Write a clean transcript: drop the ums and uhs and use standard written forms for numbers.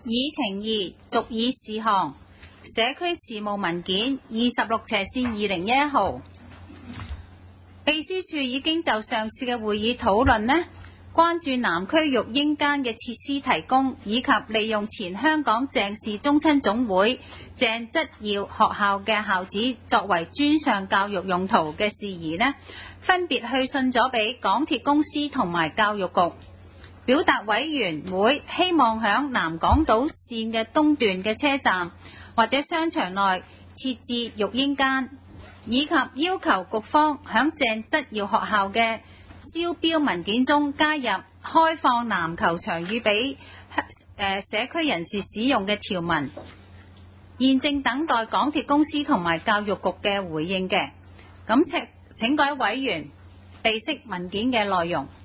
議程2續議事項社區事務文件26/2011號，秘書處已經就上次嘅會議討論關注南區育嬰間嘅設施提供，以及利用前香港鄭氏宗親總會鄭則耀學校嘅校址作為專上教育用途嘅事宜分別去信咗俾港鐵公司同埋教育局，表達委員會希望響南港島線嘅東段嘅車站或者商場內設置育嬰間，以及要求局方響鄭則耀學校嘅招標文件中加入開放籃球場予俾社區人士使用嘅條文，現正等待港鐵公司同埋教育局嘅回應嘅。咁請各位委員備悉文件嘅內容。